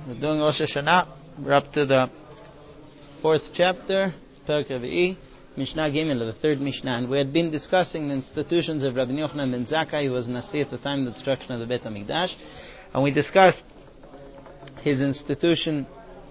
We're doing Rosh Hashanah. We're up to the 4th chapter, Perek Revi'i, Mishnah Gimel, the 3rd Mishnah. And we had been discussing the institutions of Rabbi Yochanan ben Zakkai, who was Nasi at the time of the destruction of the Beit HaMikdash. And we discussed his institution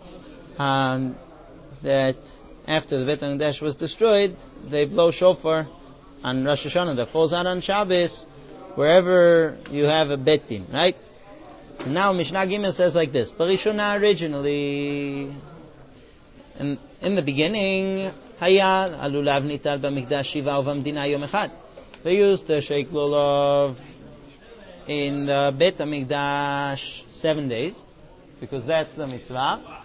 that after the Beit HaMikdash was destroyed, they blow shofar on Rosh Hashanah that falls out on Shabbos, wherever you have a Bet Din, right? And now Mishnah Gimel says like this: Parishona originally, in the beginning, Haya alulav nital b'mikdash shiva uvamdina yom echad. They used to shake lulav in the Bet HaMikdash 7 days, because that's the mitzvah.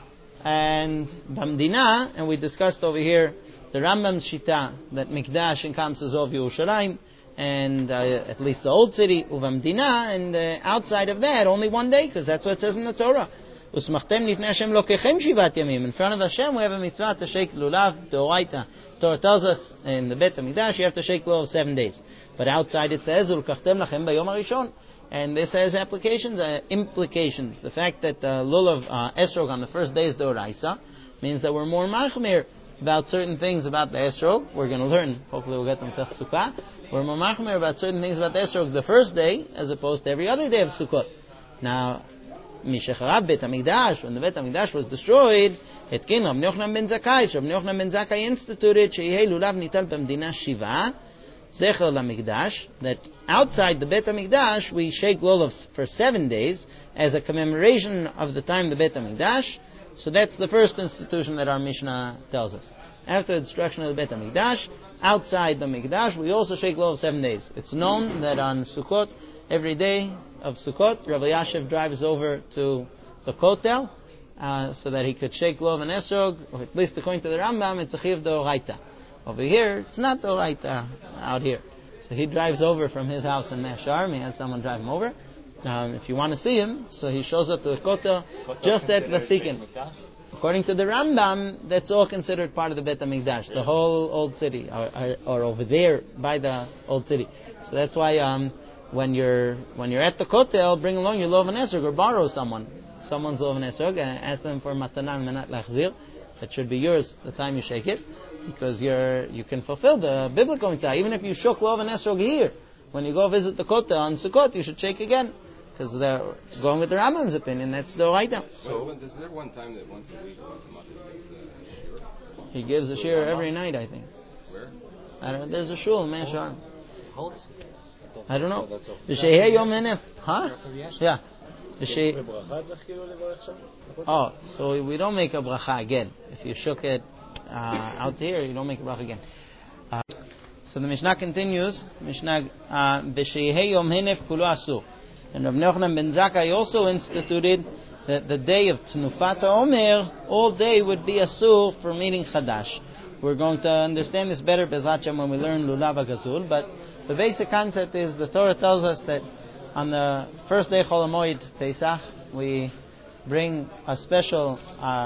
And b'mdina, and we discussed over here the Rambam's shita that mikdash encompasses of Yerushalayim, and at least the old city, uvamdina, and outside of that, only 1 day, because that's what it says in the Torah. Usmachtem lifnei Hashem lokechem shivat yamim. In front of Hashem, we have a mitzvah to shake lulav d'oraita. Torah tells us in the Bet HaMikdash you have to shake lulav 7 days, but outside it says ulkachtem lachem bayom harishon, and this has applications, implications. The fact that lulav esrog on the first day is d'oraisa means that we're more machmir about certain things about the esrog. We're going to learn. Hopefully, we'll get them Masech Sukkah. We're more machmir about certain things about the esrog the first day as opposed to every other day of Sukkot. Now, Mishacharab Beit HaMikdash, when the Beit HaMikdash was destroyed, Etkin Rabbi Yochanan ben Zakkai. Rabbi Yochanan ben Zakkai instituted Sheyehei lulav nital b'mdina shiva zecher lamikdash, that outside the Beit HaMikdash we shake lulavs for 7 days as a commemoration of the time of the Beit HaMikdash. So that's the first institution that our Mishnah tells us. After the destruction of the Beit HaMikdash, outside the Mikdash, we also shake lulav 7 days. It's known that on Sukkot, every day of Sukkot, Rabbi Yashiv drives over to the Kotel so that he could shake lulav and esrog, or at least according to the Rambam, it's a chiv d'oraita. Over here, it's not d'oraita out here. So he drives over from his house in Mashar. He has someone drive him over. If you want to see him, so he shows up to the Kotel just at Vasikin. According to the Rambam, that's all considered part of the Beit HaMikdash, the whole old city, or over there by the old city. So that's why when you're at the Kotel, bring along your lulav and esrog, or borrow someone's lulav and esrog, and ask them for matanan menat lachzir. That should be yours the time you shake it, because you can fulfill the biblical mitzvah. Even if you shook lulav and esrog here, when you go visit the Kotel on Sukkot, you should shake again. Because they're going with the Rambam's opinion, that's the right now. So, is there one time that once a week, once a month, he gives a shir? He gives a shir every night, I think. Where? I don't know. There's a shul in Mashar. Holds? I don't know. The Shehei Yom Henef. Huh? Yeah. Oh, so we don't make a bracha again. If you shook it out here, you don't make a bracha again. So the Mishnah continues. Mishnah B'Shehei Yom Henef Kulo Asur. And Rabbi Yochanan ben Zakkai also instituted that the day of Tnufat HaOmer, all day would be asur for meeting Chadash. We're going to understand this better, Bezrat Hashem, when we learn Lulav HaGazul. But the basic concept is the Torah tells us that on the first day Chol HaMoed Pesach, we bring a special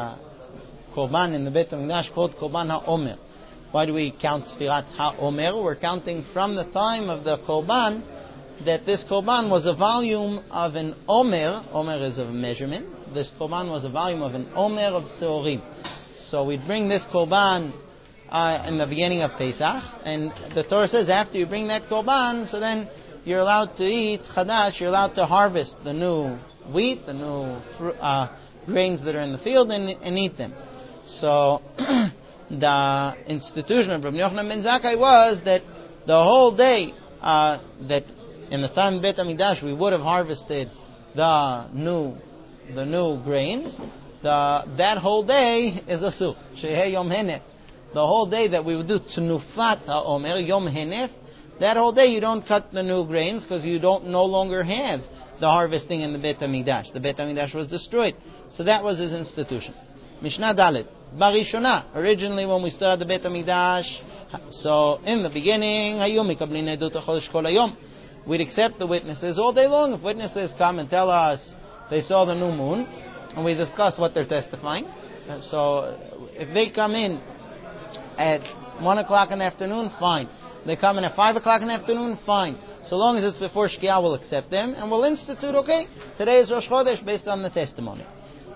korban in the Beit HaMikdash called Korban HaOmer. Why do we count Sfirat HaOmer? We're counting from the time of the korban, that this korban was a volume of an omer. Omer is a measurement. This korban was a volume of an omer of seorim. So we bring this korban in the beginning of Pesach, and the Torah says after you bring that korban, so then you're allowed to eat chadash. You're allowed to harvest the new wheat, the new grains that are in the field, and eat them. So the institution of Rabbi Yochanan ben Zakkai was that the whole day that in the time of Beit HaMikdash we would have harvested the new grains. That whole day is asur. Shehei Yom Henef. The whole day that we would do Tnufat HaOmer Yom Henef. That whole day you don't cut the new grains because you no longer have the harvesting in the Beit HaMikdash. The Beit HaMikdash was destroyed. So that was his institution. Mishnah Dalet. Barishona. Originally when we started the Beit HaMikdash, so in the beginning, Hayom Mikablin Edut HaChodesh Kol Hayom. We'd accept the witnesses all day long. If witnesses come and tell us they saw the new moon, and we discuss what they're testifying. So if they come in at 1 o'clock in the afternoon, fine. They come in at 5 o'clock in the afternoon, fine. So long as it's before Shkia, we'll accept them, and we'll institute, okay, today is Rosh Chodesh based on the testimony.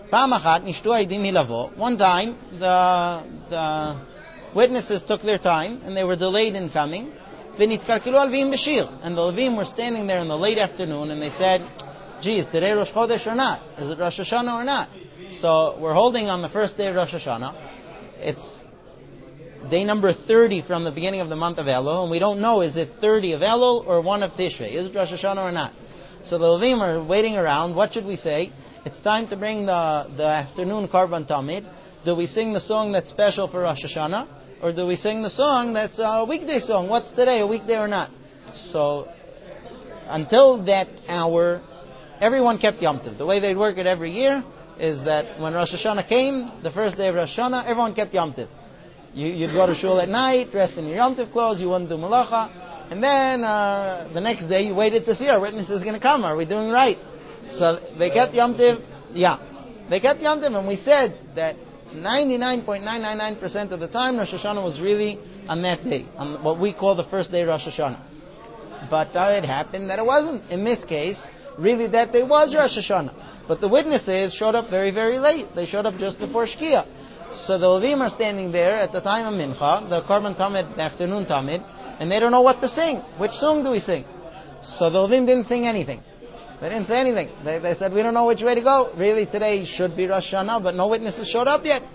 One time, the witnesses took their time, and they were delayed in coming. And the Levim were standing there in the late afternoon, and they said, "Gee, is today Rosh Chodesh or not? Is it Rosh Hashanah or not?" So we're holding on the first day of Rosh Hashanah. It's day number 30 from the beginning of the month of Elul, and we don't know, is it 30 of Elul or 1 of Tishrei? Is it Rosh Hashanah or not? So the Levim are waiting around. What should we say? It's time to bring the afternoon Karban Tamid. Do we sing the song that's special for Rosh Hashanah? Or do we sing the song that's a weekday song? What's today, a weekday or not? So, until that hour, everyone kept Yom Tov. The way they'd work it every year is that when Rosh Hashanah came, the first day of Rosh Hashanah, everyone kept Yom Tov. You'd go to shul at night, dressed in your Yom Tov clothes, you wouldn't do malacha, and then the next day you waited to see, our witness is going to come, are we doing right? So they kept Yom Tov, they kept Yom Tov, and we said that 99.999% of the time Rosh Hashanah was really on that day, on what we call the first day of Rosh Hashanah. But it happened that it wasn't. In this case, really that day was Rosh Hashanah. But the witnesses showed up very, very late. They showed up just before Shkia. So the Levim are standing there at the time of Mincha, the Karban Tamid, the afternoon Tamid, and they don't know what to sing. Which song do we sing? So the Levim didn't sing anything. They didn't say anything. They said, we don't know which way to go. Really, today should be Rosh Hashanah, but no witnesses showed up yet.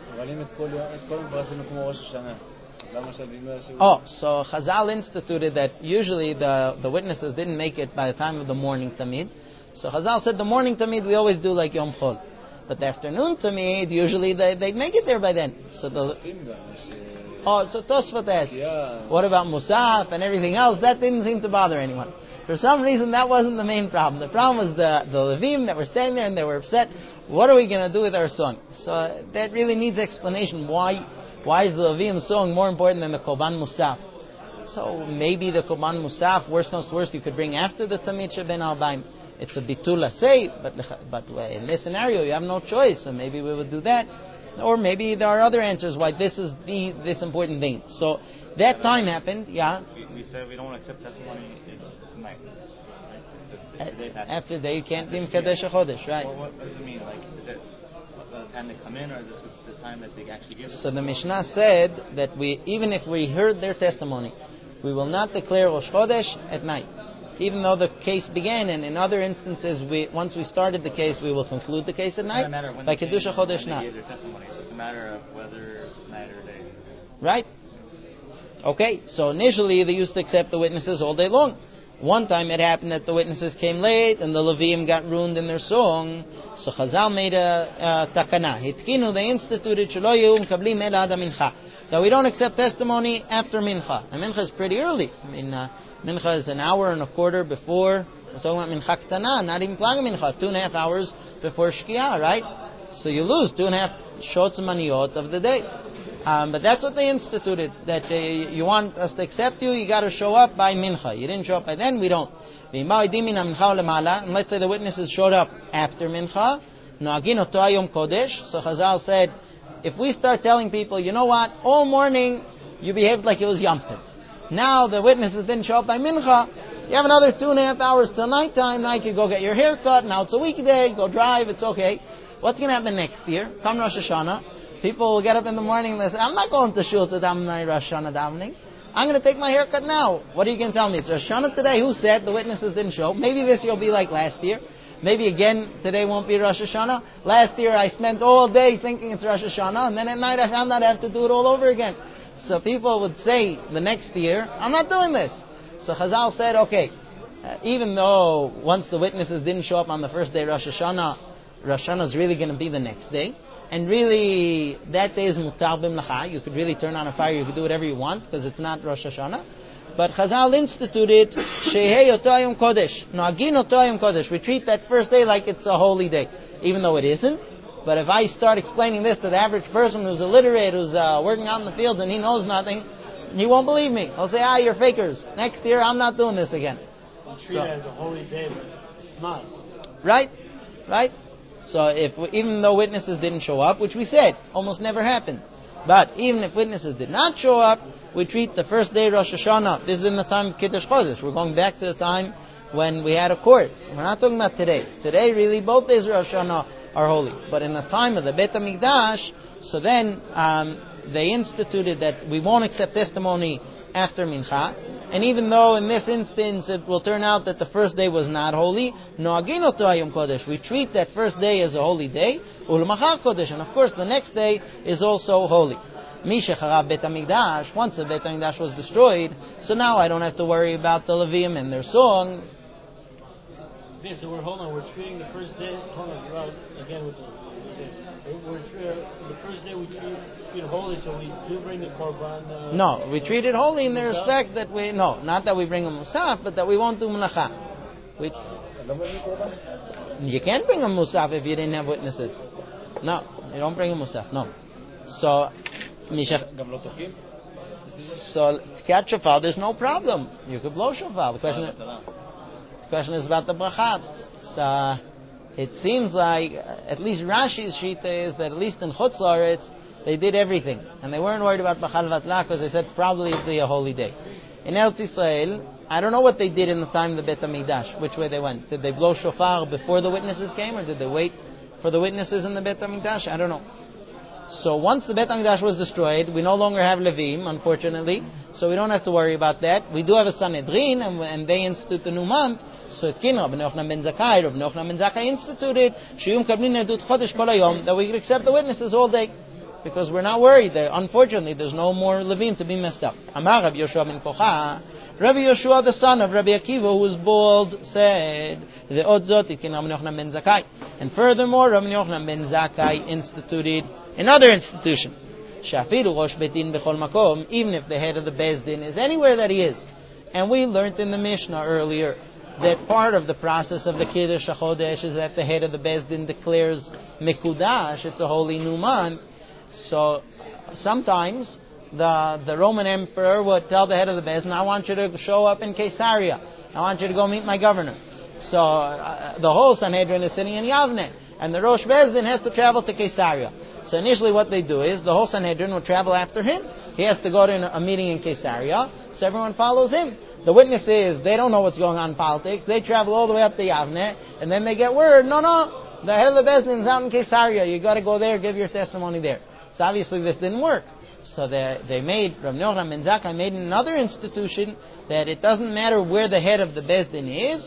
Oh, so Chazal instituted that usually the witnesses didn't make it by the time of the morning Tamid. So Chazal said the morning Tamid we always do like Yom Chol. But the afternoon Tamid, usually they make it there by then. So so Tosfot asks, what about Musaf and everything else? That didn't seem to bother anyone. For some reason, that wasn't the main problem. The problem was the Levim that were standing there and they were upset. What are we going to do with our song? So that really needs explanation. Why is the Levim song more important than the Korban Musaf? So maybe the Korban Musaf, worst comes to worst, you could bring after the Tamid Sheben Albaim. It's a bitul say, but in this scenario you have no choice, so maybe we would do that. Or maybe there are other answers why this is this important thing. So that time happened, We said we don't want to accept testimony tonight. After that you can't be Mekadesh HaChodesh, right? Well, what does it mean? Like, is it the time they come in, or is it the time that they actually give? So the Mishnah said that even if we heard their testimony, we will not declare Rosh Chodesh at night. Even though the case began, and in other instances, once we started the case, we will conclude the case at night. By Kedusha Chodesh, not. It's just a matter of whether it's night or day. Right? Okay, so initially they used to accept the witnesses all day long. One time it happened that the witnesses came late, and the Levim got ruined in their song. So Chazal made a takana. Hitkinu, they instituted, Shelo yehu mekablim ela ad mincha. That we don't accept testimony after Mincha. And Mincha is pretty early. I mean, Mincha is an hour and a quarter before. We're talking about Mincha Ketana, not even Plag Mincha, 2.5 hours before Shkia, right? So you lose 2.5 shots maniyot of the day. But that's what they instituted. That you want us to accept you, you got to show up by Mincha. You didn't show up by then, we don't. And let's say the witnesses showed up after Mincha. So Chazal said, if we start telling people, you know what, all morning you behaved like it was Yom Tov. Now the witnesses didn't show up by Mincha. You have another 2.5 hours till nighttime. Now you can go get your hair cut. Now it's a weekday. Go drive. It's okay. What's going to happen next year? Come Rosh Hashanah. People will get up in the morning and they say, I'm not going to shul to daven my Rosh Hashanah davening. I'm going to take my haircut now. What are you going to tell me? It's Rosh Hashanah today. Who said the witnesses didn't show? Maybe this year will be like last year. Maybe again today won't be Rosh Hashanah. Last year I spent all day thinking it's Rosh Hashanah, and then at night I found out I have to do it all over again. So people would say the next year, I'm not doing this. So Chazal said, okay, even though once the witnesses didn't show up on the first day Rosh Hashanah is really going to be the next day. And really, that day is mutar b'mlacha. You could really turn on a fire, you could do whatever you want, because it's not Rosh Hashanah. But Chazal instituted, Shehei oto hayom kodesh. Noagin oto hayom kodesh. We treat that first day like it's a holy day, even though it isn't. But if I start explaining this to the average person who's illiterate, who's working out in the fields and he knows nothing, he won't believe me. He'll say, you're fakers. Next year, I'm not doing this again. Treat it as a holy day, but it's not. Right? So even though witnesses didn't show up, which we said almost never happened, but even if witnesses did not show up, we treat the first day Rosh Hashanah. This is in the time of Kiddush Chodesh. We're going back to the time when we had a court. We're not talking about today. Today, really, both days are Rosh Hashanah. are holy. But in the time of the Beit HaMikdash, so then they instituted that we won't accept testimony after Mincha, and even though in this instance it will turn out that the first day was not holy, Noagin oto hayom kodesh, we treat that first day as a holy day, u'lemachar kodesh, and of course the next day is also holy. Misha charav Beit HaMikdash, once the Beit HaMikdash was destroyed, so now I don't have to worry about the Levim and their song. Yeah, so we're treating the first day, again with the first day we treat holy, so we do bring the korban. No, we treat it holy in the respect that not that we bring a musaf, but that we won't do melacha. You can't bring a musaf if you didn't have witnesses. No, you don't bring a musaf. No. So, Tkiat Shofar, there's no problem. You could blow shofar. The question is about the bracha. It seems like, at least Rashi's shita is that at least in Chutz La'aretz, they did everything. And they weren't worried about Bachal Vatla because they said probably it'd be a holy day. In Eretz Yisrael, I don't know what they did in the time of the Beit HaMikdash, which way they went. Did they blow shofar before the witnesses came, or did they wait for the witnesses in the Beit HaMikdash? I don't know. So once the Beit HaMikdash was destroyed, we no longer have Levim, unfortunately, so we don't have to worry about that. We do have a Sanhedrin, and they institute the new month. So it came Rabbi Yochanan ben Zakkai instituted Shiyum Kablin Edut Chodesh Kol Hayom, that we could accept the witnesses all day, because we're not worried. Unfortunately, there's no more Levim to be messed up. Amar Rabbi Yoshua ben Kocha, Rabbi Yoshua, the son of Rabbi Akiva, who was bald, said, Ve'od zot itkin Rabbi Yochanan ben Zakkai. And furthermore, Rabbi Yochanan ben Zakkai instituted another institution. Shafiru Rosh Betin Bechol Makom, even if the head of the Beis Din is anywhere that he is. And we learned in the Mishnah earlier that part of the process of the Kiddush HaChodesh is that the head of the Beis Din declares Mekudash, it's a holy new month. So sometimes the Roman emperor would tell the head of the Beis Din, I want you to show up in Caesarea. I want you to go meet my governor. So the whole Sanhedrin is sitting in Yavne, and the Rosh Beis Din has to travel to Caesarea. So initially what they do is the whole Sanhedrin will travel after him. He has to go to a meeting in Caesarea, so everyone follows him. The witnesses, they don't know what's going on in politics. They travel all the way up to Yavne, and then they get word, no, the head of the Beis Din is out in Caesarea. You got to go there, give your testimony there. So obviously this didn't work. So they made, Rabbi Yochanan ben Zakkai made another institution that it doesn't matter where the head of the Beis Din is.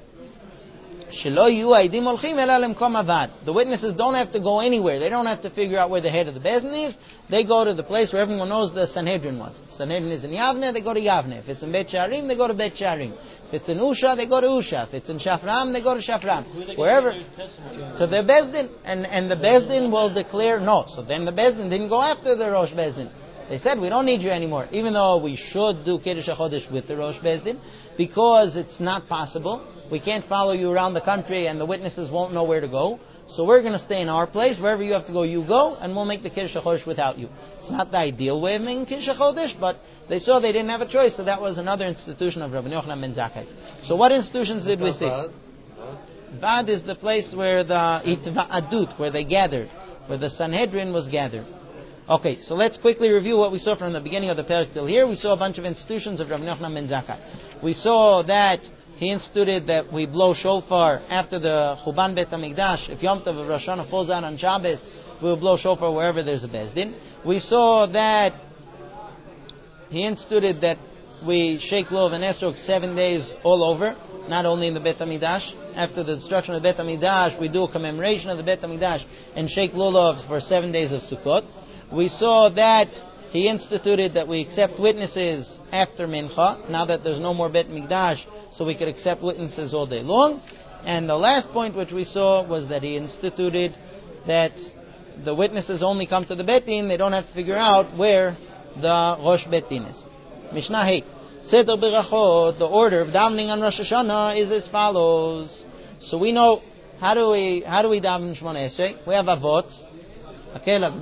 The witnesses don't have to go anywhere. They don't have to figure out where the head of the Beis Din is. They go to the place where everyone knows the Sanhedrin was. Sanhedrin is in Yavne, they go to Yavne. If it's in Bet Sharim, they go to Bet Sharim. If it's in Usha, they go to Usha. If it's in Shafram, they go to Shafram. Wherever. So the Beis Din, and the Beis Din will declare no. So then the Beis Din didn't go after the Rosh Beis Din. They said, we don't need you anymore, even though we should do Kiddush HaChodesh with the Rosh Beis Din, because it's not possible. We can't follow you around the country and the witnesses won't know where to go. So we're going to stay in our place. Wherever you have to go, you go, and we'll make the Kiddush HaChodesh without you. It's not the ideal way of making Kiddush HaChodesh, but they saw they didn't have a choice, so that was another institution of Rabbi Yochanan ben Zakkai. So what institutions did we see? Vad is the place where the Itva'adut, where they gathered, where the Sanhedrin was gathered. Okay, so let's quickly review what we saw from the beginning of the Perek till here. We saw a bunch of institutions of Rabbi Yochanan ben Zakkai. We saw that he instituted that we blow shofar after the Chuban Beit HaMikdash. If Yom Tov of Rosh Hashanah falls out on Shabbos, we will blow shofar wherever there's a Beis Din. We saw that he instituted that we shake lulav and esrog 7 days all over, not only in the Beit HaMikdash. After the destruction of the Beit HaMikdash, we do a commemoration of the Beit HaMikdash and shake lulav for 7 days of Sukkot. We saw that he instituted that we accept witnesses after Mincha, now that there's no more Beit Mikdash, so we could accept witnesses all day long. And the last point which we saw was that he instituted that the witnesses only come to the Beit Din, they don't have to figure out where the Rosh Beit Din is. Mishnah 8. Seder Berachot, the order of davening on Rosh Hashanah is as follows. So we know, how do we daven Shmoneh Esrei? We have Avot. The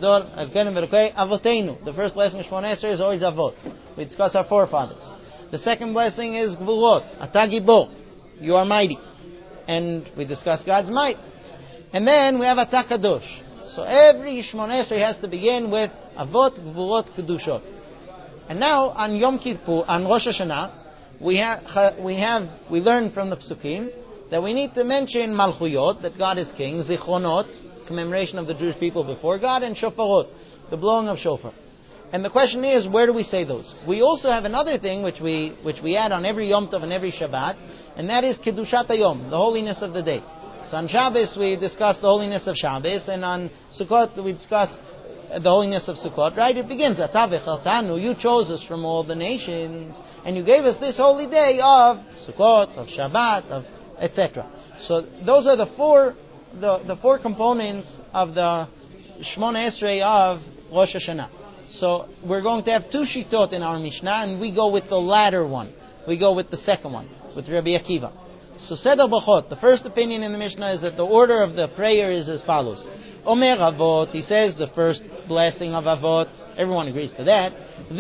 first blessing of Shmoneh Esrei is always Avot. We discuss our forefathers. The second blessing is Gvurot, Ata Gibor, you are mighty. And we discuss God's might. And then we have Ata Kadosh. So every Shmoneh Esrei has to begin with Avot, Gvurot, Kedushot. And now on Yom Kippur, on Rosh Hashanah, we learn from the Psukim that we need to mention Malchuyot, that God is king, Zichronot, commemoration of the Jewish people before God, and Shofarot, the blowing of shofar. And the question is, where do we say those? We also have another thing which we add on every Yom Tov and every Shabbat, and that is Kedushat HaYom, the holiness of the day. So on Shabbos we discuss the holiness of Shabbos, and on Sukkot we discuss the holiness of Sukkot, right? It begins, Ata v'chartanu, you chose us from all the nations, and you gave us this holy day of Sukkot, of Shabbat, of etc. So those are the four components of the Shmona Esrei of Rosh Hashanah. So we're going to have two shitot in our Mishnah, and we go with the latter one. We go with the second one, with Rabbi Akiva. So Seder Bachot, the first opinion in the Mishnah is that the order of the prayer is as follows. Omer Avot, he says the first blessing of Avot, everyone agrees to that.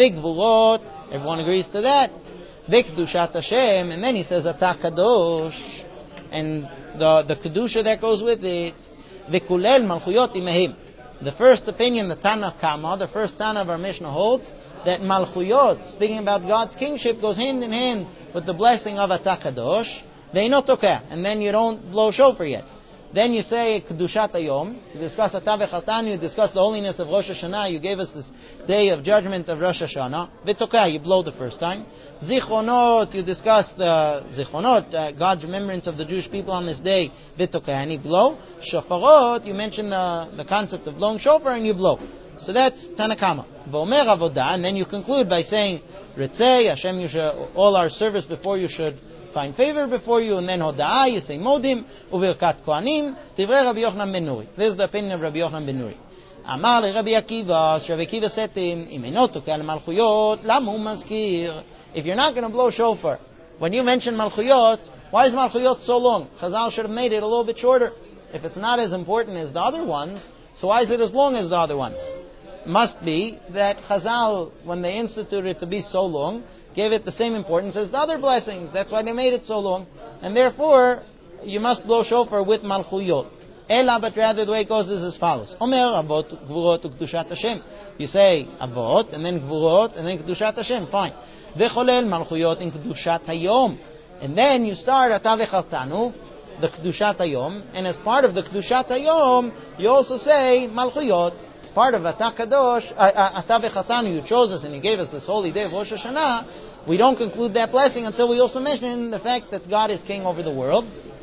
Vigvurot, everyone agrees to that. Vikdushat Hashem, and then he says Ata Kadosh, and the Kedusha that goes with it. Vikulel Malchuyot Imehim. The first opinion, the Tana Kama, the first Tana of our Mishnah holds that Malchuyot, speaking about God's kingship, goes hand in hand with the blessing of Ata Kadosh. They not tokeh, and then you don't blow shofar yet. Then you say Kedushat Hayom, you discuss Ata v'chartanu, you discuss the holiness of Rosh Hashanah, you gave us this day of judgment of Rosh Hashanah. V'tokeh, you blow the first time. Zichronot, you discuss the Zichronot, God's remembrance of the Jewish people on this day. V'tokeh, and you blow. Shofarot, you mention the concept of blowing shofar, and you blow. So that's Tanakama. V'omer Avodah, and then you conclude by saying, Ritzei, Hashem, you should, all our service before you should find favor before you, and then Hoda'ah, you say Modim, Uvirkat Kohanim, Tivrei Rabbi Yochanan ben Nuri. This is the opinion of Rabbi Yochanan ben Nuri. Amar le Rabbi Akiva, Rabbi Akiva said to him, Im eino tokeh al Malchuyot, lama hu mazkir? If you're not going to blow shofar, when you mention Malchuyot, why is Malchuyot so long? Chazal should have made it a little bit shorter. If it's not as important as the other ones, so why is it as long as the other ones? Must be that Chazal, when they instituted it to be so long, gave it the same importance as the other blessings. That's why they made it so long. And therefore, you must blow shofar with Malchuyot. Ela, but rather the way it goes is as follows. Omer Avot, Gvurot, Kedushat Hashem. You say Avot, and then Gvurot, and then Kedushat Hashem. Fine. V'cholel Malchuyot in Kedushat Hayom. And then you start Ata v'chartanu, the Kedushat Hayom. And as part of the Kedushat Hayom, you also say Malchuyot. Part of Ata Kadosh, Ata v'chartanu, you chose us and you gave us this holy day of Rosh Hashanah. We don't conclude that blessing until we also mention the fact that God is king over the world.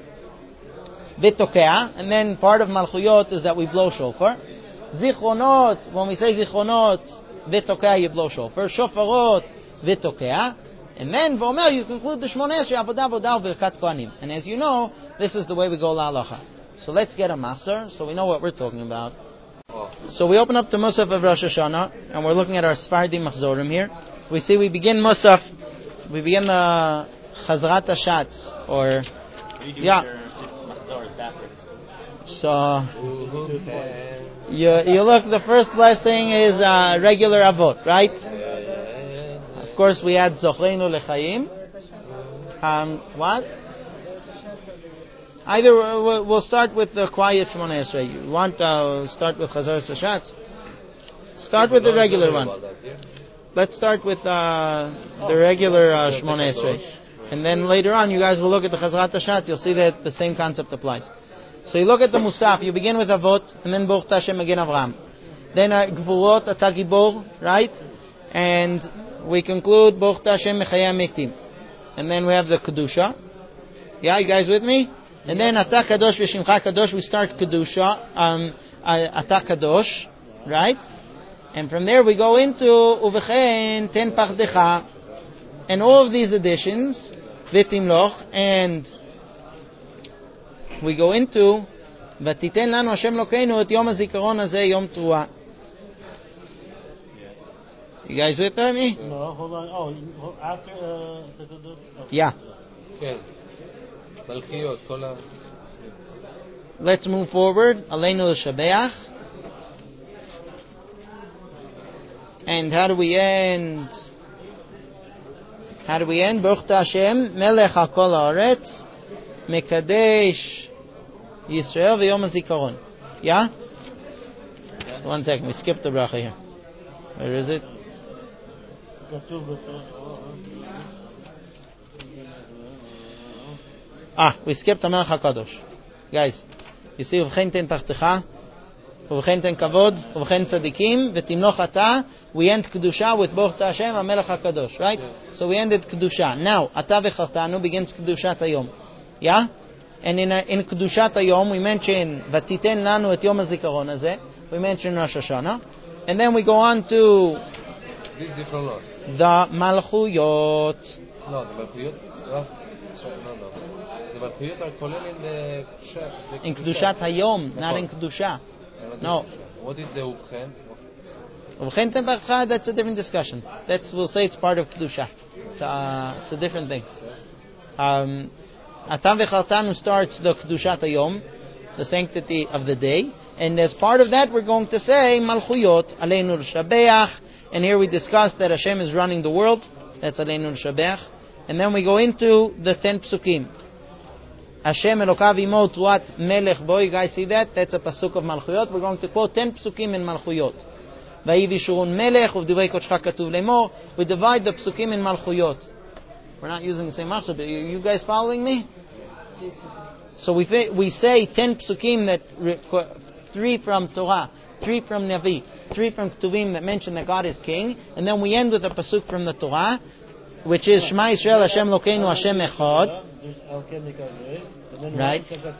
V'tokeh, and then part of Malchuyot is that we blow shofar. Zichronot, when we say Zichronot, v'tokeh, you blow shofar. Shofarot, v'tokeh. And then, V'omer, you conclude the Shmona Esrei, Avodah, Avodah, V'irkat Kohanim. And as you know, this is the way we go la'alacha. So let's get a machzor, so we know what we're talking about. So we open up to Musaf of Rosh Hashanah, and we're looking at our Sfardi Machzorim here. We see we begin Musaf, we begin the Chazrat HaShatz, or yeah. So you look. The first blessing is regular Avot, right? Of course, we add Zochreinu Lechaim. What? Either we'll start with the quiet Shmona Esrei. You want to start with Chazrat HaShatz? Start with the regular one. Let's start with the regular Shmona Esrei. And then later on, you guys will look at the Chazrat HaShatz. You'll see that the same concept applies. So you look at the Musaf. You begin with Avot, and then Baruch Hashem Magen Avraham. Then Gvurot, Ata Gibor, right? And we conclude Baruch Hashem Mechayei Mitim. And then we have the Kedusha. Yeah, you guys with me? And then Ata Kadosh V'Shimcha Kadosh, we start Kedusha, Ata Kadosh, right? And from there we go into Uvechen Ten Pachdecha, and all of these additions, V'Timloch, and we go into V'Titen Lanu Hashem Lokeinu Et Yom HaZikaron Hazeh Yom Teruah. You guys with me? No, hold on. Oh, after okay. Yeah. Okay. Let's move forward. Aleinu l'shabeach. And how do we end? Baruch Hashem, Melech HaKol Haaretz, Mekadesh Yisrael v'Yom HaZikaron. Yeah? One second, we skipped the bracha here. Where is it? We skipped Hamelech HaKadosh. Guys, you see, Uvchen ten Pachtecha, Uvchen ten Kavod, Uvchen Tzadikim, V'timnoch Ata, we end Kedusha with Boch Hashem, Hamelech HaKadosh, right? So we ended Kedusha. Now, Ata V'chartanu begins Kedushat Hayom. Yeah? And in Kedushat Hayom, we mention Vatiten Lanu et Yom HaZikaron Hazeh, we mention Rosh Hashanah, and then we go on to This is from what? the Malchuyot. No, the Malchuyot. No. The Malchuyot are collected in the In Kedushat Hayom, not in Kedusha. No. What is the Uvchen? Uvchen ten Pachtecha, that's a different discussion. We'll say it's part of Kedusha. It's a different thing. Ata V'chartanu starts the Kedushat Hayom, the sanctity of the day, and as part of that we're going to say Malchuyot, Aleinu L'Shabeach, and here we discuss that Hashem is running the world, that's Aleinu L'Shabeach, and then we go into the 10 Psukim. Hashem Elokav Imo Tuat Melech Bo, you guys see that? That's a Pasuk of Malchuyot. We're going to quote 10 Psukim in Malchuyot. Vayivi Shurun Melech, Uvdivrei Kodesh Katuv Lemor. We divide the Psukim in Malchuyot. We're not using the same mashal, but you guys following me? So we say 10 psukim that 3 from Torah, 3 from Navi, 3 from Ketuvim that mention that God is King, and then we end with a pasuk from the Torah, which is Shema Yisrael Hashem Lokeinu Hashem Echad. Right?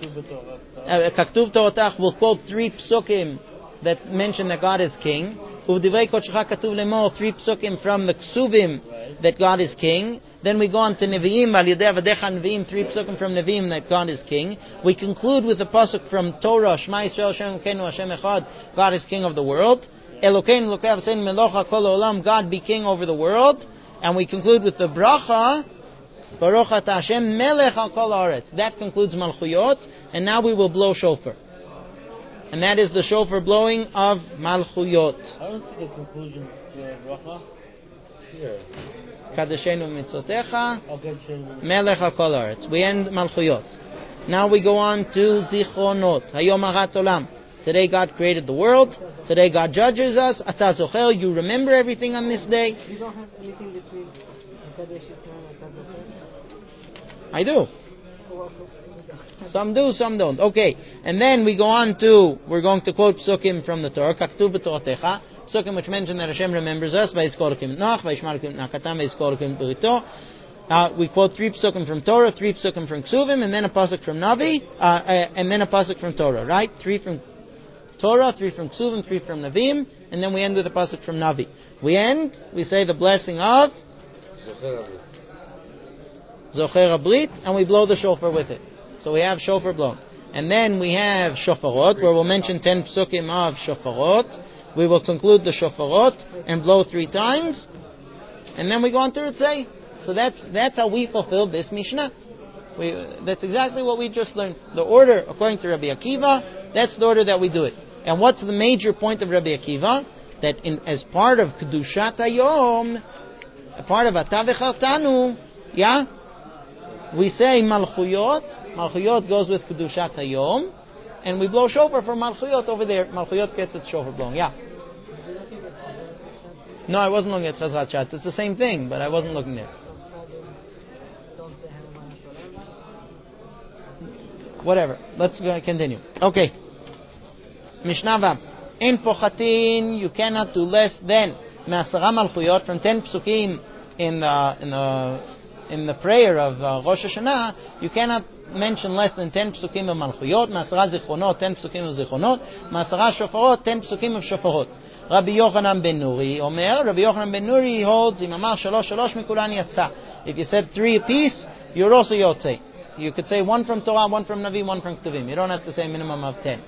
Kaktuv Torotach will quote 3 psukim that mention that God is King. Uvdivrei Kodesh Katuv Lemor, 3 psukim from the Ksuvim that God is King. Then we go on to Nevi'im, Al Yedei Avadecha Nevi'im, 3 psukim from Nevi'im that God is King. We conclude with a pasuk from Torah, Shema Yisrael Hashem Elokeinu Hashem Echad, God is King of the world. Elokeinu Elokei Avseinu Melech HaKol Olam, God be King over the world. And we conclude with the bracha, Baruch Ata Hashem Melech HaKol Haaretz. That concludes Malchuyot, and now we will blow shofar. And that is the shofar blowing of Malchuyot. I don't see the conclusion to bracha. Here. Kadeshenu Mitzotecha, Okay, Melech HaKol Haaretz. We end Malchuyot. Now we go on to Zichronot. Hayom Harat Olam. Today God created the world. Today God judges us. Ata Zocher, you remember everything on this day. You don't have anything between Kadesh Yisrael and Ata Zocher? I do. Some do, some don't. Okay. And then we go on to, we're going to quote psukim from the Torah. Kaktuv b'Toratecha. Psukim which mention that Hashem remembers us. Vayizkorokim Noach, Vayishmarokim Nakatam, Vayizkorokim Berito. We quote 3 psukim from Torah, 3 psukim from Ksuvim, and then a pasuk from Navi, and then a pasuk from Torah, right? 3 from Torah, 3 from Ksuvim, 3 from Navim, and then we end with a pasuk from Navi. We say the blessing of Zocher Abrit, and we blow the shofar with it. So we have shofar blown. And then we have shofarot, where we'll mention 10 psukim of shofarot. We will conclude the shofarot and blow 3 times, and then we go on to Ritzei. So that's how we fulfill this Mishnah. That's exactly what we just learned. The order, according to Rabbi Akiva, that's the order that we do it. And what's the major point of Rabbi Akiva? That as part of Kedushat Hayom, a part of Ata V'chartanu, we say Malchuyot. Malchuyot goes with Kedushat Hayom, and we blow shofar for Malchuyot over there. Malchuyot gets its shofar blown. No, I wasn't looking at Chazrat Shatz. It's the same thing, but I wasn't looking there. Whatever. Let's continue. Okay. Mishnah Vav. In Pochatin, you cannot do less than Me'asara Malchuyot, from 10 psukim in the prayer of Rosh Hashanah. You cannot mention less than 10 psukim of Malchuyot. Me'asara Zichronot, 10 psukim of Zichronot. Me'asara Shofarot, 10 psukim of Shofarot. Rabbi Yochanan ben Nuri Rabbi Yochanan ben Nuri holds, Im Amar Shalosh Mikulan Yatsa. If you said 3 apiece, you're also Yotzei. You could say 1 from Torah, 1 from Navi, 1 from Ketuvim. You don't have to say a minimum of 10.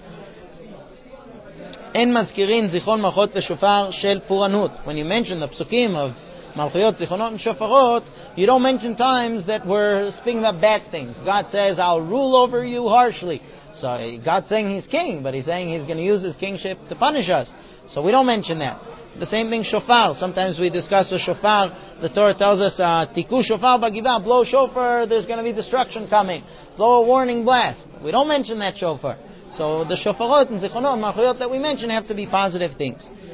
En mazkirin zichron malchot v'shofar shel puranut. When you mention the psukim of Malchuyot, Zichronot, and Shofarot, you don't mention times that we're speaking about bad things. God says, I'll rule over you harshly. So God's saying He's king, but He's saying He's going to use His kingship to punish us. So we don't mention that. The same thing shofar. Sometimes we discuss a shofar. The Torah tells us, Tiku shofar b'givah, blow shofar, there's going to be destruction coming. Blow a warning blast. We don't mention that shofar. So the shofarot and zichronot and malchuyot that we mention have to be positive things.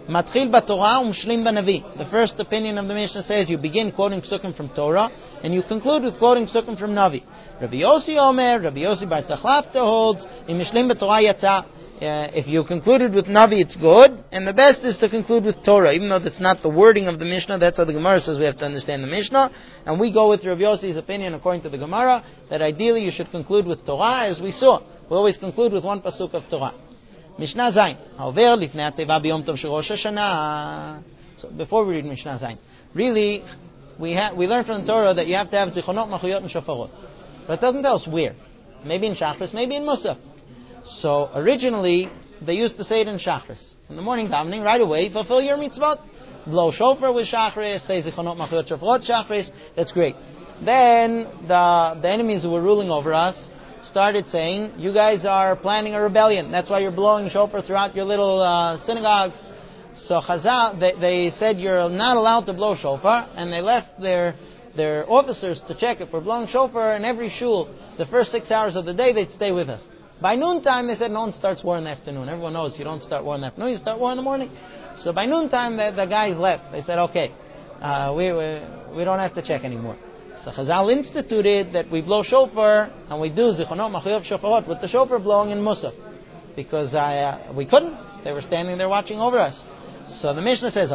Matchil b'Torah u'mshlim b'Navi. The first opinion of the Mishnah says you begin quoting psukim from Torah and you conclude with quoting psukim from Navi. Rabbi Yossi Bar Tachlafta holds in mishlim b'Torah yatsa. If you concluded with Navi, it's good, and the best is to conclude with Torah, even though that's not the wording of the Mishnah. That's how the Gemara says we have to understand the Mishnah, and we go with Rabbi Yossi's opinion according to the Gemara, that ideally you should conclude with Torah, as we saw. We always conclude with one pasuk of Torah. Mishnah Zayin. Haover lifnei hateva b'yom tov shel Rosh Hashanah. So before we read Mishnah Zayin, really, we learn from the Torah that you have to have zichronot, machuyot, and shofarot. But it doesn't tell us where. Maybe in Shachris, maybe in Musaf. So originally, they used to say it in Shachris. In the morning davening, right away, fulfill your mitzvot. Blow shofar with Shachris, say zichronot, machuyot, shofarot, Shachris. That's great. Then the enemies who were ruling over us started saying, you guys are planning a rebellion. That's why you're blowing shofar throughout your little synagogues. So Chazal, they said you're not allowed to blow shofar, and they left their officers to check if we're blowing shofar in every shul. The first 6 hours of the day, they'd stay with us. By noontime, they said no one starts war in the afternoon. Everyone knows you don't start war in the afternoon, you start war in the morning. So by noontime, the guys left. They said, okay, we don't have to check anymore. So Chazal instituted that we blow shofar, and we do zichronot, machuyot, shofarot with the shofar blowing in Musaf. Because we couldn't. They were standing there watching over us. So the Mishnah says, the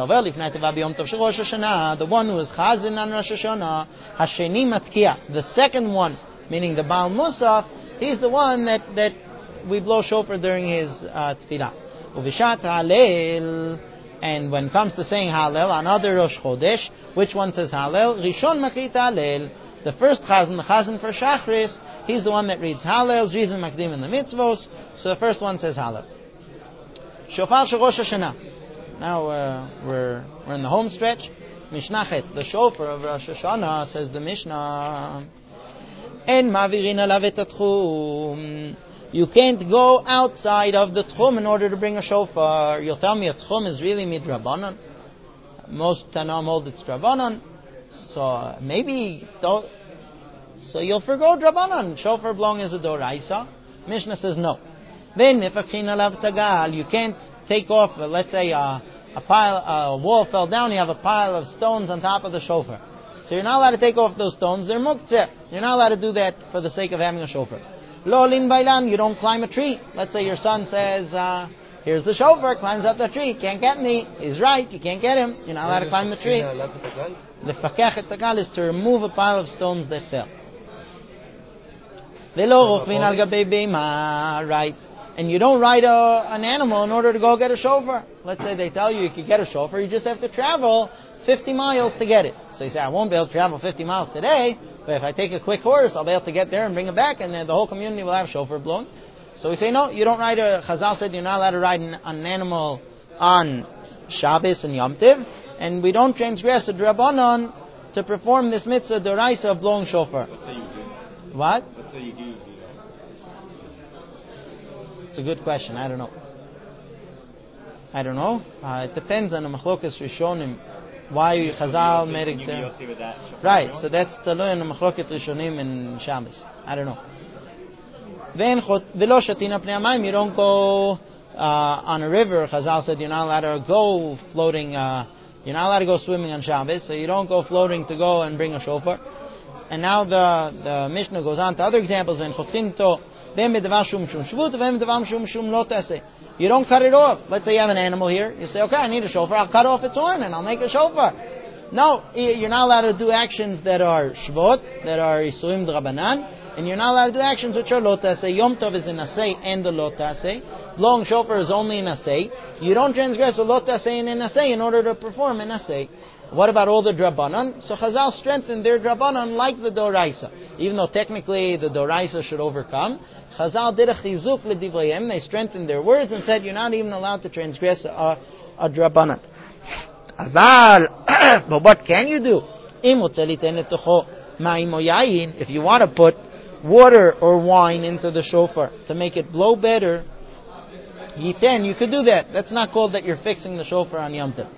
one who is chazin on Rosh Hashanah, hasheni matkia, the second one, meaning the Baal Musaf, he's the one that we blow shofar during his tefillah. Uvishat halel, and when it comes to saying halel, another Rosh Chodesh, which one says halel? Rishon makrit halel, the first chazan, the chazan for Shachris, he's the one that reads halel, Zrizim makdim in the mitzvos, so the first one says halel. Shofar shel Rosh Hashanah. Now we're in the home stretch. Mishnah Chet, the shofar of Rosh Hashanah, says the Mishnah, En mavirin alav et tchum. You can't go outside of the tchum in order to bring a shofar. You'll tell me a tchum is really midrabanan. Most Tanaim hold it's drabanan. So maybe don't. So you'll forgo drabanan. Shofar blowing is a doraisa. Mishnah says no. Then if a chin alav tagal, you can't take off. Let's say a wall fell down. You have a pile of stones on top of the shofar. So you're not allowed to take off those stones. They're muktzeh. You're not allowed to do that for the sake of having a shofar. Lo lin bailan, you don't climb a tree. Let's say your son says, here's the shofar, climbs up the tree, can't get me. He's right, you can't get him. You're not allowed to climb the tree. The fakech et tagal is to remove a pile of stones that fell. Velo rochvin al gabei beima, right. And you don't ride an animal in order to go get a shofar. Let's say they tell you could get a shofar, you just have to travel 50 miles to get it. So you say, I won't be able to travel 50 miles today, but if I take a quick horse, I'll be able to get there and bring it back, and then the whole community will have shofar blowing. So we say, no, you don't ride Chazal said you're not allowed to ride an animal on Shabbos and Yom Tiv, and we don't transgress a drabanan to perform this mitzvah doraisa of blowing shofar. Let's say you do. What? Let's say you do that. It's a good question. I don't know. It depends on the machlokas rishonim. Why Chazal made it right? So that's the law in the machloket rishonim in Shabbos. I don't know. Velo shatina pnei hamayim. You don't go on a river. Chazal said you're not allowed to go floating. You're not allowed to go swimming on Shabbos. So you don't go floating to go and bring a shofar. And now the Mishnah goes on to other examples in Chotchinto. You don't cut it off. Let's say you have an animal here. You say, okay, I need a shofar. I'll cut off its horn and I'll make a shofar. No, you're not allowed to do actions that are shvot, that are isurim drabanan, and you're not allowed to do actions which are lo taseh. Yom Tov is in aseh and the lo taseh. Blowing shofar is only in aseh. You don't transgress a lo taseh and in aseh in order to perform in aseh. What about all the drabanan? So Chazal strengthened their drabanan like the doraisa. Even though technically the doraisa should overcome, Chazal did a chizuk l'divrayim. They strengthened their words and said you're not even allowed to transgress a drabanan. But what can you do? If you want to put water or wine into the shofar to make it blow better, you could do that. That's not called that you're fixing the shofar on Yom Tov.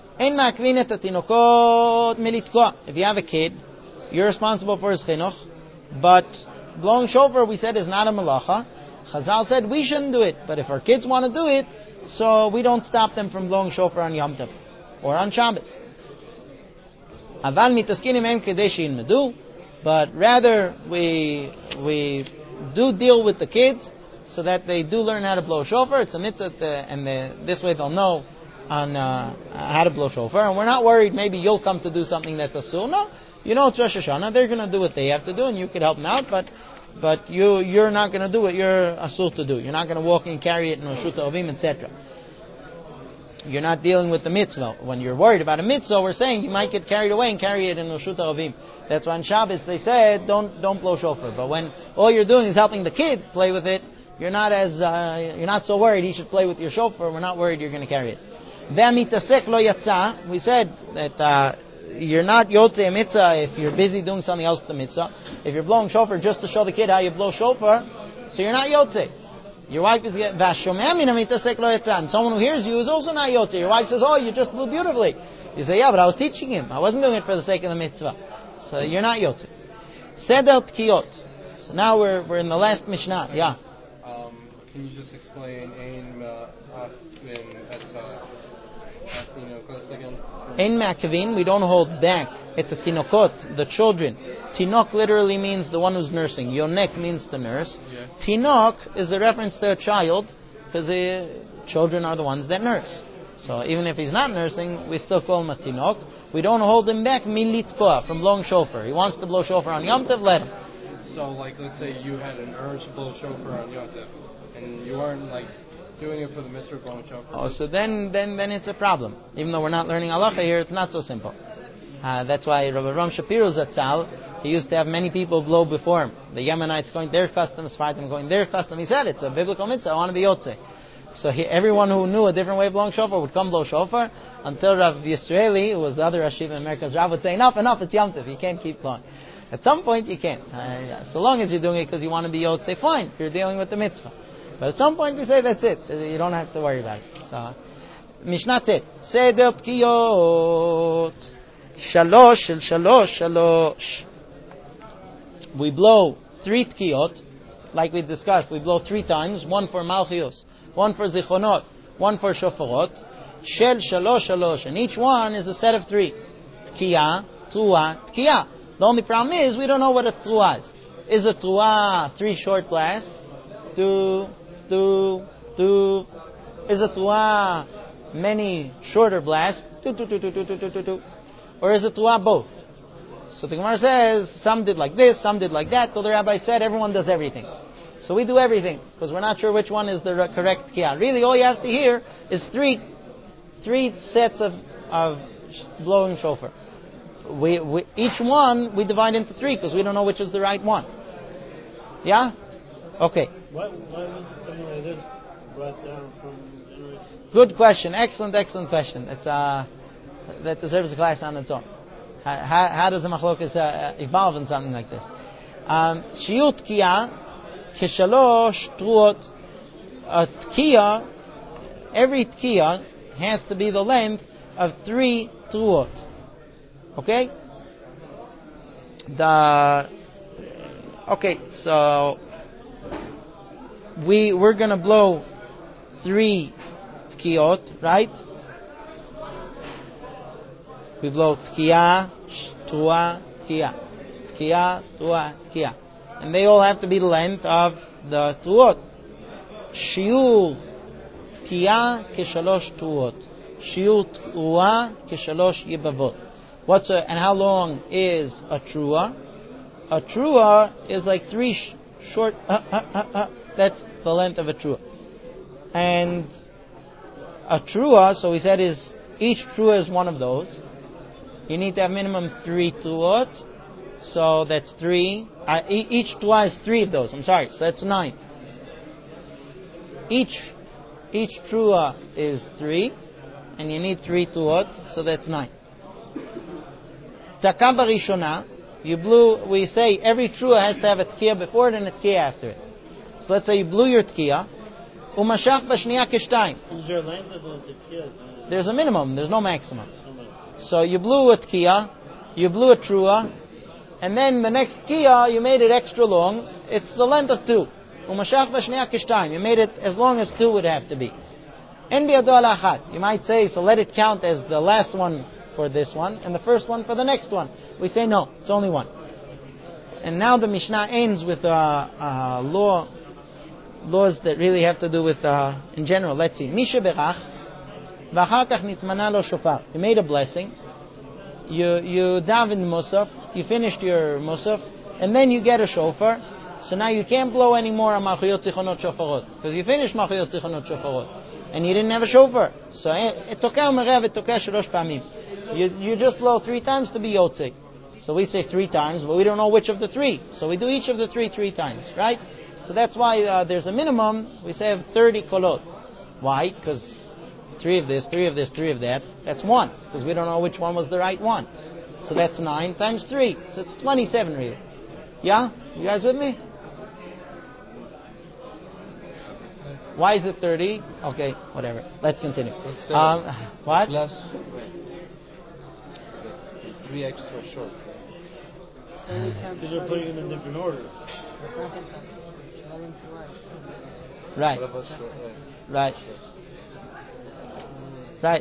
If you have a kid, you're responsible for his chinuch, but blowing shofar, we said, is not a malacha. Chazal said we shouldn't do it, but if our kids want to do it, so we don't stop them from blowing shofar on Yom Tov or on Shabbos. Aval mitaskinim em kedei she'ilmedu, but rather we do deal with the kids so that they do learn how to blow shofar. It's a mitzvah, this way they'll know on how to blow shofar. And we're not worried maybe you'll come to do something that's asur. No, it's Rosh Hashanah. They're going to do what they have to do, and you could help them out. But you're not going to do what you're asur to do. You're not going to walk and carry it in Reshut HaOvim, etc. You're not dealing with the mitzvah. When you're worried about a mitzvah, we're saying you might get carried away and carry it in Reshut HaOvim. That's why on Shabbos they said don't blow shofar. But when all you're doing is helping the kid play with it, you're not so worried he should play with your shofar. We're not worried you're going to carry it. Ve'amitasek lo yatsa. We said that you're not yotzei mitzvah if you're busy doing something else with the mitzvah. If you're blowing shofar just to show the kid how you blow shofar, so you're not yotzei. Your wife is v'ashomea min amitasek lo yatsa, and someone who hears you is also not yotzei. Your wife says, "Oh, you just blew beautifully." You say, "Yeah, but I was teaching him. I wasn't doing it for the sake of the mitzvah." So you're not yotzei. Seder tkiyot. So now we're in the last Mishnah. Yeah. Can you just explain Ein again? Ein ma'akavin, we don't hold back at the tinokot, the children. Tinok literally means the one who's nursing. Yonek means to nurse. Yeah. Tinok is a reference to a child, because children are the ones that nurse. So even if he's not nursing, we still call him a tinok. We don't hold him back militkoa, from blowing shofar. He wants to blow shofar on Yom Tov, let him. So, let's say you had an urge to blow shofar on Yom Tov, and you weren't doing it for the mitzvah blowing shofar. Oh, so then it's a problem. Even though we're not learning halacha here, it's not so simple. That's why Rabbi Ram Shapiro Zatzal, he used to have many people blow before him. The Yemenites going their custom, Sfardim going their custom. He said it's a biblical mitzvah. I want to be yotzei. So everyone who knew a different way of blowing shofar would come blow shofar until Rav Yisraeli, who was the other Rashiv in America's Rav, would say, enough, it's Yom Tov. You can't keep blowing. At some point you can't. So long as you're doing it because you want to be yotzei, fine. You're dealing with the mitzvah. But at some point we say that's it. You don't have to worry about it. So, Mishnah Tet. Seder tkiyot. Shalosh. We blow 3 tkiyot. Like we discussed, we blow 3 times. 1 for Malchios, 1 for Zichronot, 1 for Shofarot. Shel shalosh. And each one is a set of 3. Tkiyah, Truah, Tkiyah. The only problem is we don't know what a Truah is. Is a Truah 3 short blasts? 2. Is a Truah many shorter blasts? 2. Or is a Truah both? So the Gemara says, some did like this, some did like that. So the rabbi said, everyone does everything. So we do everything, because we're not sure which one is the correct Tkiyah. Really, all you have to hear is 3 sets of blowing shofar. Each one we divide into 3, because we don't know which is the right one. Yeah? Okay. Why was something like this brought down from generation? Good question. Excellent question. It's that deserves a class on its own. How does the machlokas evolve in something like this? Shiut tkiyah keshalosh truot. A tkiyah, every tkiyah has to be the length of 3 truot. Okay? So we're gonna blow 3 tkiyot, right? We blow tkiyah, truah, tkiyah, tkiyah, truah, tkiyah, and they all have to be the length of the truot. Shiur tkiyah keshalosh truot, shiur truah keshalosh yibavot. And how long is a truah? A truah is like 3 short. That's the length of a truah. And a truah, so we said, is each truah is one of those. You need to have minimum 3 truot. So that's 3. Each truah is 3 of those. I'm sorry. So that's 9. Each truah is 3, and you need 3 truot. So that's 9. Takah barishona, we say every truah has to have a tkiyah before it and a tkiyah after it. So let's say you blew your tkiyah, umashach b'shniya kishtayim. Is there a length of the tkiyah? There's a minimum, there's no maximum. So you blew a tkiyah, you blew a truah, and then the next tkiyah you made it extra long. It's the length of 2. Umashach b'shniya kishtayim. You made it as long as 2 would have to be. En biado ala achat. You might say, so let it count as the last one for this one and the first one for the next one. We say no, it's only one. And now the Mishnah ends with laws that really have to do with, in general. Let's see. Misha berach, v'achar kach nitmana lo shofar. You made a blessing. You daven musaf. You finished your musaf, and then you get a shofar. So now you can't blow any more on machuyot zichonot shofarot because you finished machuyot zichonot shofarot, and you didn't have a shofar. So it tokeh u'merev, it tokeh shalosh pamim. You just blow 3 times to be yotzei. So we say 3 times, but we don't know which of the 3. So we do each of the 3 times, right? So that's why there's a minimum. We say of 30 kolot. Why? Because 3 of this, 3 of this, 3 of that. That's 1, because we don't know which one was the right one. So that's 9 times 3. So it's 27 really. Yeah? You guys with me? Why is it 30? Okay, whatever. Let's continue. What? Plus 3 extra short. Because you're putting them in different order. Right. What about short? Right. Right.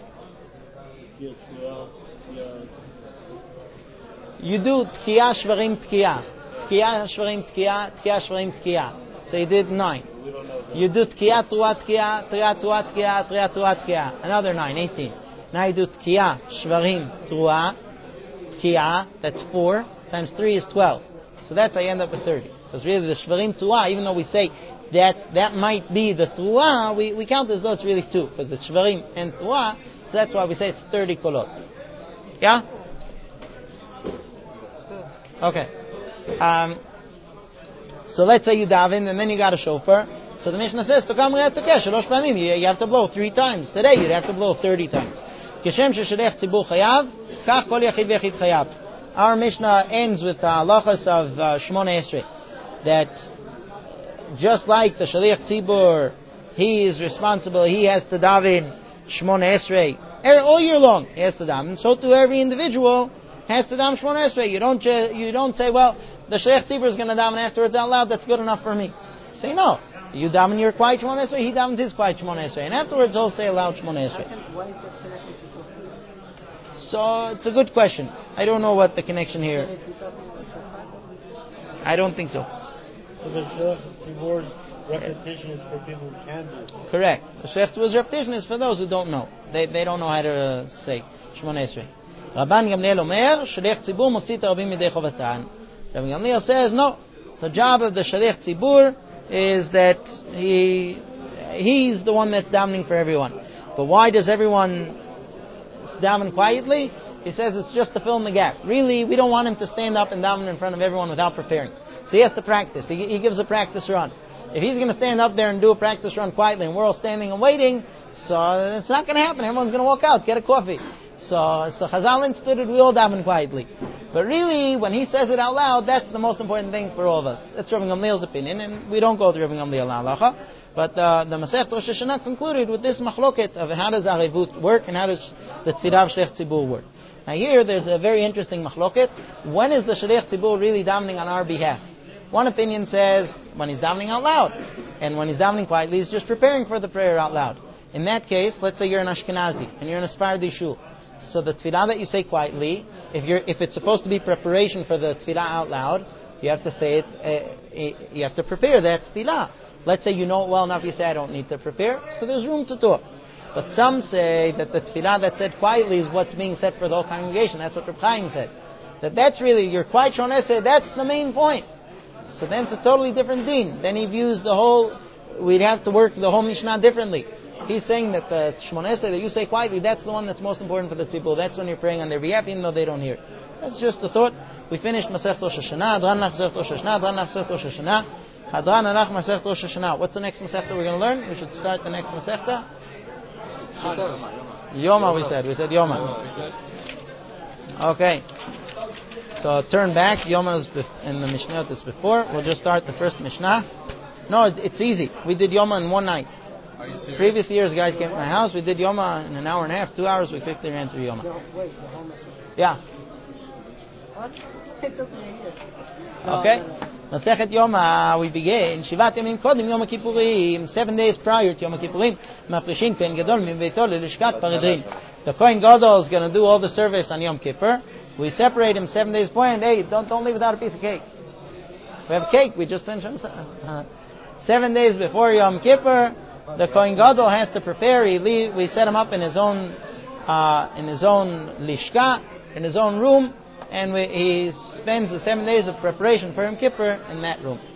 You do tkiya, shvarim, tkiya. Tkiya, shvarim, tkiya. Tkiya, shvarim, tkiya. So you did 9. You do tkiya, tuat, tkiya. Tkiya, tuat, tkiya. Tkiya, tuat, tkiya. Another 9, 18. Now you do tkiya, shvarim, tuat, tkiya. That's 4 times 3 is 12. So that's how you end up with 30. Because really the shvarim, tuat, even though we say that might be the tuah, we count as though it's really 2, because it's shvarim and tuah, so that's why we say it's 30 kolot. Yeah? Okay. So let's say you daven, and then you got a shofar. So the Mishnah says, you have to blow 3 times. Today you'd have to blow 30 times. Our Mishnah ends with the halachas of Shmona Esrei, that just like the Shaliach Tzibur, he is responsible, he has to daven Shmona Esrei all year long, he has to daven. So too every individual has to daven Shmona Esrei. You don't say, well, the Shaliach Tzibur is going to daven afterwards out loud, that's good enough for me. Say no. You daven your quiet Shmona Esrei, he davens his quiet Shmona Esrei, and afterwards he'll say aloud Shmona Esrei. Why is that connected to Shofar? So it's a good question. I don't know what the connection here. I don't think so. So the Shaliach Tzibur's repetition is for people who can do it. Correct. The Shaliach Tzibur's repetition is for those who don't know. They don't know how to say Shmona Esrei. Rabban Gamliel Omer, Shaliach Tzibur motzit rabim midei chovatan. Rabban Gamliel says, no. The job of the Shaliach Tzibur is that he's the one that's davening for everyone. But why does everyone daven quietly? He says it's just to fill in the gap. Really, we don't want him to stand up and daven in front of everyone without preparing. So he has to practice. He gives a practice run. If he's going to stand up there and do a practice run quietly and we're all standing and waiting, so it's not going to happen. Everyone's going to walk out, get a coffee. So Chazal understood it, we all daven quietly. But really, when he says it out loud, that's the most important thing for all of us. That's Rabbi Gamliel's opinion, and we don't go to Rabbi Gamliel halacha. But the Masechet Rosh Hashanah concluded with this machloket of how does Arevut work and how does the Tfilah of Shaliach Tzibur work. Now here, there's a very interesting machloket. When is the Shaliach Tzibur really davening on our behalf? One opinion says when he's davening out loud, and when he's davening quietly, he's just preparing for the prayer out loud. In that case, let's say you're an Ashkenazi and you're in a Sephardi shul. So the tefillah that you say quietly, if it's supposed to be preparation for the tefillah out loud, you have to say it. You have to prepare that tefillah. Let's say you know it well enough. You say I don't need to prepare, so there's room to talk. But some say that the tefillah that's said quietly is what's being said for the whole congregation. That's what Reb Chaim says. That's really your quiet Shmona Esrei. That's the main point. So then it's a totally different deen. Then he views the whole. We'd have to work the whole Mishnah differently. He's saying that the Shmona Esrei that you say quietly, that's the one that's most important for the tzibur. That's when you're praying on their behalf, even though they don't hear. That's just the thought. We finished Masechet Rosh Hashanah. Hadran nach Masechet Rosh Hashanah. Hadran nach Masechet Rosh Hashanah. Hadran nach Masechet Rosh Hashanah. What's the next Masechta we're going to learn? We should start the next Masechta. Yoma, we said. We said Yoma. Okay. So turn back. Yoma is in the Mishnah is before. We'll just start the first Mishnah. No, it's easy. We did Yoma in one night. Are you serious? Previous years, guys came to my house. We did Yoma in an hour and a half, 2 hours. We quickly ran through Yoma. No, wait, the whole message. Yeah. What? It doesn't make sense. Okay. No. Masechet Yoma, we begin. Shivat Yomim Kodim Yom Kippurim. 7 days prior to Yom Kippurim. Mafreshin Kohen Gadol Mibeito Lelishkat Paredrin. The Kohen Gadol is going to do all the service on Yom Kippur. We separate him 7 days before, and hey, don't leave without a piece of cake. If we have cake, we just finish 7 days before Yom Kippur. The Kohen Gadol has to prepare. We set him up in his own lishka, in his own room, and he spends the 7 days of preparation for Yom Kippur in that room.